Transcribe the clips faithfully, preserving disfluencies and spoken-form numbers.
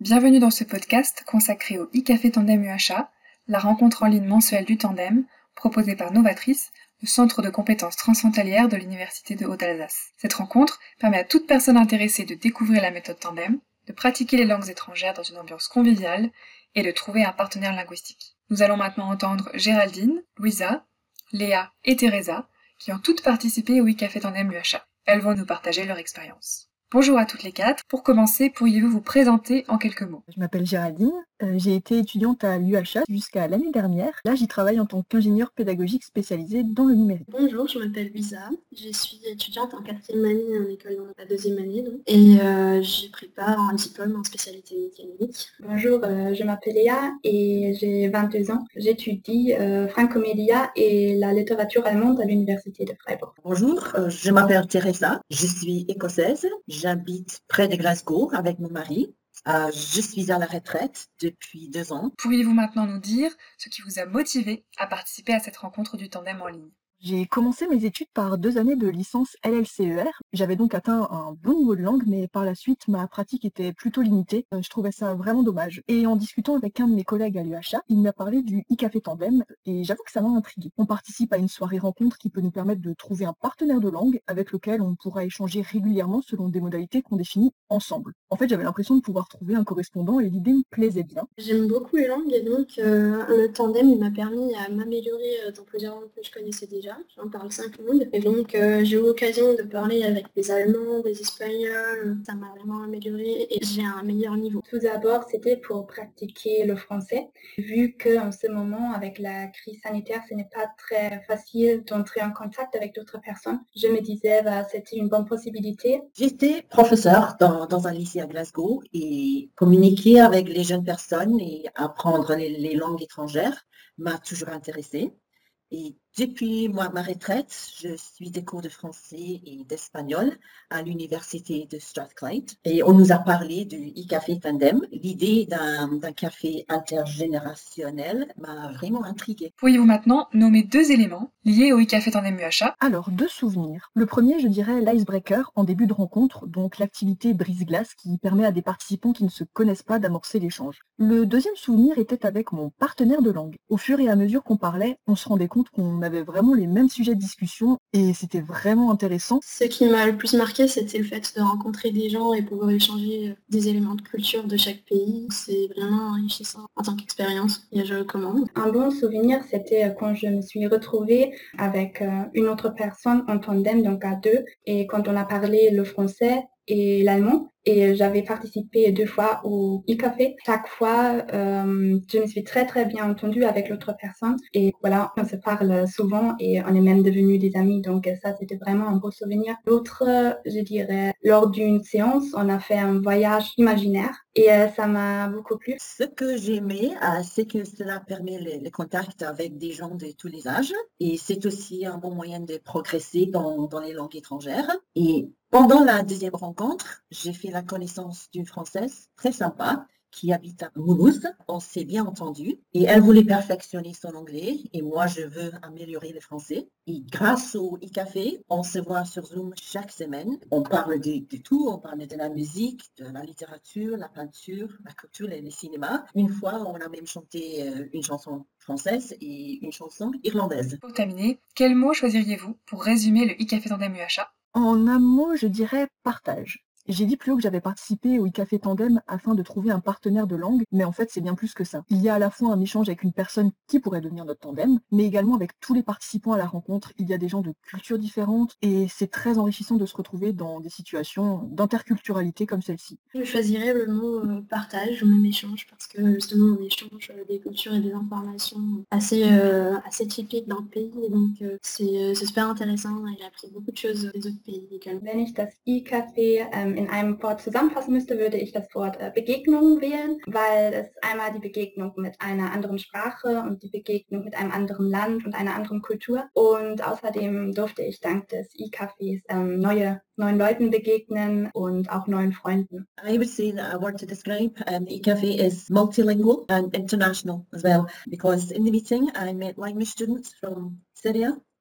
Bienvenue dans ce podcast consacré au e-café Tandem U H A, la rencontre en ligne mensuelle du Tandem, proposée par Novatrice, le centre de compétences transfrontalières de l'Université de Haute-Alsace. Cette rencontre permet à toute personne intéressée de découvrir la méthode Tandem, de pratiquer les langues étrangères dans une ambiance conviviale et de trouver un partenaire linguistique. Nous allons maintenant entendre Géraldine, Louisa, Léa et Teresa, qui ont toutes participé au e-café Tandem U H A. Elles vont nous partager leur expérience. Bonjour à toutes les quatre. Pour commencer, pourriez-vous vous présenter en quelques mots? Je m'appelle Géraldine, euh, j'ai été étudiante à l'U H A jusqu'à l'année dernière. Là, j'y travaille en tant qu'ingénieure pédagogique spécialisée dans le numérique. Bonjour, je m'appelle Louisa, je suis étudiante en quatrième année en école, dans la deuxième année, donc, et euh, je prépare un diplôme en spécialité mécanique. Bonjour, euh, je m'appelle Léa et j'ai vingt-deux ans. J'étudie euh, franco-média et la littérature allemande à l'université de Freiburg. Bonjour, euh, je m'appelle Teresa, je suis écossaise, j'habite près de Glasgow avec mon mari. Euh, je suis à la retraite depuis deux ans. Pourriez-vous maintenant nous dire ce qui vous a motivé à participer à cette rencontre du Tandem en ligne? J'ai commencé mes études par deux années de licence L L C E R. J'avais donc atteint un bon niveau de langue, mais par la suite, ma pratique était plutôt limitée. Euh, Je trouvais ça vraiment dommage. Et en discutant avec un de mes collègues à l'U H A, il m'a parlé du e-café Tandem, et j'avoue que ça m'a intriguée. On participe à une soirée rencontre qui peut nous permettre de trouver un partenaire de langue avec lequel on pourra échanger régulièrement selon des modalités qu'on définit ensemble. En fait, j'avais l'impression de pouvoir trouver un correspondant et l'idée me plaisait bien. J'aime beaucoup les langues et donc euh, le tandem il m'a permis à m'améliorer euh, dans plusieurs langues que je connaissais déjà. J'en parle cinq langues et donc euh, j'ai eu l'occasion de parler avec des Allemands, des Espagnols. Ça m'a vraiment amélioré et j'ai un meilleur niveau. Tout d'abord, c'était pour pratiquer le français. Vu qu'en ce moment, avec la crise sanitaire, ce n'est pas très facile d'entrer en contact avec d'autres personnes, je me disais bah, c'était une bonne possibilité. J'étais professeure dans, dans un lycée à Glasgow et communiquer avec les jeunes personnes et apprendre les, les langues étrangères m'a toujours intéressée. Et depuis moi, ma retraite, je suis des cours de français et d'espagnol à l'université de Strathclyde. Et on nous a parlé du e-café Tandem. L'idée d'un, d'un café intergénérationnel m'a vraiment intriguée. Pourriez-vous maintenant nommer deux éléments liés au e-café Tandem U H A? Alors, deux souvenirs. Le premier, je dirais l'icebreaker en début de rencontre, donc l'activité brise-glace qui permet à des participants qui ne se connaissent pas d'amorcer l'échange. Le deuxième souvenir était avec mon partenaire de langue. Au fur et à mesure qu'on parlait, on se rendait compte qu'on avait vraiment les mêmes sujets de discussion et c'était vraiment intéressant. Ce qui m'a le plus marqué, c'était le fait de rencontrer des gens et pouvoir échanger des éléments de culture de chaque pays. C'est vraiment enrichissant en tant qu'expérience et je le recommande. Un bon souvenir, c'était quand je me suis retrouvée avec une autre personne en tandem, donc à deux, et quand on a parlé le français et l'allemand. Et j'avais participé deux fois au e-café. Chaque fois, euh, je me suis très très bien entendue avec l'autre personne. Et voilà, on se parle souvent et on est même devenus des amis. Donc ça, c'était vraiment un beau souvenir. L'autre, je dirais, lors d'une séance, on a fait un voyage imaginaire et euh, ça m'a beaucoup plu. Ce que j'aimais, euh, c'est que cela permet le, le contact avec des gens de tous les âges. Et c'est aussi un bon moyen de progresser dans, dans les langues étrangères. Et pendant la deuxième rencontre, j'ai fait la connaissance d'une Française très sympa qui habite à Mulhouse. On s'est bien entendu et elle voulait perfectionner son anglais et moi, je veux améliorer le français. Et grâce au e-café, on se voit sur Zoom chaque semaine. On parle de, de tout, on parle de la musique, de la littérature, la peinture, la culture et le cinéma. Une fois, on a même chanté une chanson française et une chanson irlandaise. Pour terminer, quel mot choisiriez-vous pour résumer le e-café Tandem U H A? En un mot, je dirais partage. J'ai dit plus haut que j'avais participé au e-café Tandem afin de trouver un partenaire de langue, mais en fait c'est bien plus que ça. Il y a à la fois un échange avec une personne qui pourrait devenir notre tandem, mais également avec tous les participants à la rencontre. Il y a des gens de cultures différentes et c'est très enrichissant de se retrouver dans des situations d'interculturalité comme celle-ci. Je choisirais le mot euh, partage ou même échange parce que justement on échange euh, des cultures et des informations assez, euh, assez typiques dans le pays et donc euh, c'est, euh, c'est super intéressant et j'ai appris beaucoup de choses des autres pays également. Wenn ich das e-Café ähm, in einem Wort zusammenfassen müsste, würde ich das Wort äh, Begegnung wählen, weil es einmal die Begegnung mit einer anderen Sprache und die Begegnung mit einem anderen Land und einer anderen Kultur und außerdem durfte ich dank des e-Cafés ähm, neue neuen Leuten begegnen und auch neuen Freunden. I would say that a word to describe um, the e-café is multilingual and international as well because in the meeting I met language students from Syria,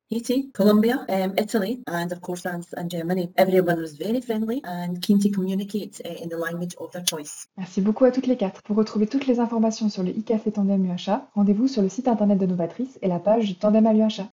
Haiti, Colombia, um, Italy, and of course France and Germany. Everyone was very friendly and keen to communicate uh, in the language of their choice. Merci beaucoup à toutes les quatre. Pour retrouver toutes les informations sur le e-café Tandem U H A, rendez-vous sur le site internet de Novatrice et la page Tandem à l'U H A.